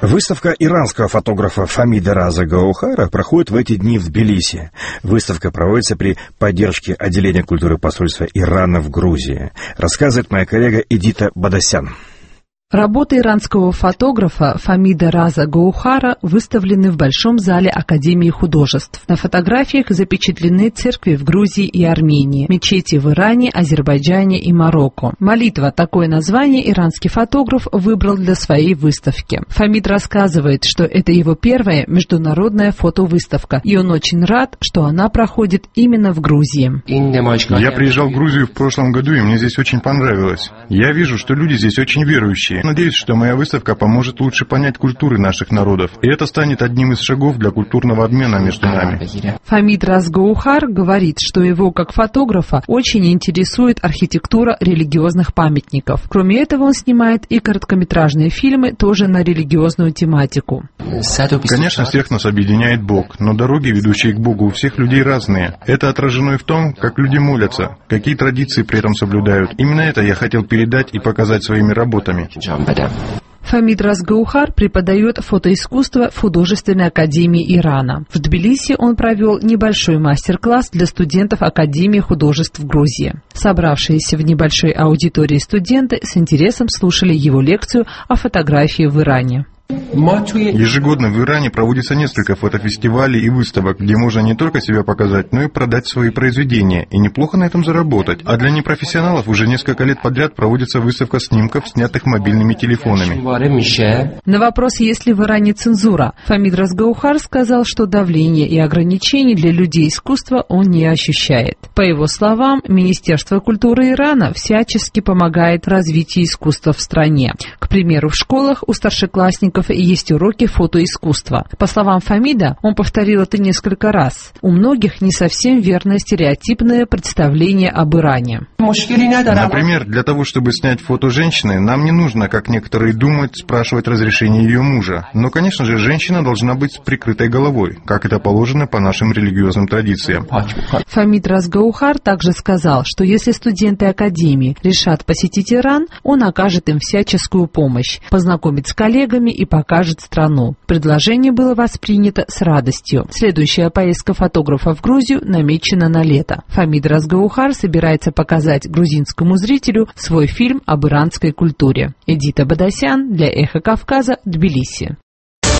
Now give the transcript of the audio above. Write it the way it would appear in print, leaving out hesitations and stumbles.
Выставка иранского фотографа Фамида Раза Гаухара проходит в эти дни в Тбилиси. Выставка проводится при поддержке отделения культуры посольства Ирана в Грузии. Рассказывает моя коллега Эдита Бадасян. Работы иранского фотографа Фамида Раза Гаухара выставлены в Большом зале Академии художеств. На фотографиях запечатлены церкви в Грузии и Армении, мечети в Иране, Азербайджане и Марокко. «Молитва» — такое название иранский фотограф выбрал для своей выставки. Фамид рассказывает, что это его первая международная фотовыставка, и он очень рад, что она проходит именно в Грузии. Я приезжал в Грузию в прошлом году, и мне здесь очень понравилось. Я вижу, что люди здесь очень верующие. Надеюсь, что моя выставка поможет лучше понять культуры наших народов, и это станет одним из шагов для культурного обмена между нами. Фамид Раз Гаухар говорит, что его, как фотографа, очень интересует архитектура религиозных памятников. Кроме этого, он снимает и короткометражные фильмы, тоже на религиозную тематику. Конечно, всех нас объединяет Бог, но дороги, ведущие к Богу, у всех людей разные. Это отражено и в том, как люди молятся, какие традиции при этом соблюдают. Именно это я хотел передать и показать своими работами. Фамид Раз Гаухар преподает фотоискусство в художественной академии Ирана. В Тбилиси он провел небольшой мастер-класс для студентов Академии художеств Грузии. Собравшиеся в небольшой аудитории студенты с интересом слушали его лекцию о фотографии в Иране. Ежегодно в Иране проводится несколько фотофестивалей и выставок, где можно не только себя показать, но и продать свои произведения, и неплохо на этом заработать. А для непрофессионалов уже несколько лет подряд проводится выставка снимков, снятых мобильными телефонами. На вопрос, есть ли в Иране цензура, Фамид Раз Гаухар сказал, что давления и ограничений для людей искусства он не ощущает. По его словам, Министерство культуры Ирана всячески помогает развитию искусства в стране. К примеру, в школах у старшеклассников есть уроки фотоискусства. По словам Фамида, он повторил это несколько раз. У многих не совсем верное стереотипное представление об Иране. Например, для того, чтобы снять фото женщины, нам не нужно, как некоторые думают, спрашивать разрешение ее мужа. Но, конечно же, женщина должна быть с прикрытой головой, как это положено по нашим религиозным традициям. Фамид Раз Гаухар также сказал, что если студенты Академии решат посетить Иран, он окажет им всяческую помощь, познакомит с коллегами и покажет страну. Предложение было воспринято с радостью. Следующая поездка фотографа в Грузию намечена на лето. Фамид Раз Гаухар собирается показать грузинскому зрителю свой фильм об иранской культуре. Эдита Бадасян для Эхо Кавказа, Тбилиси.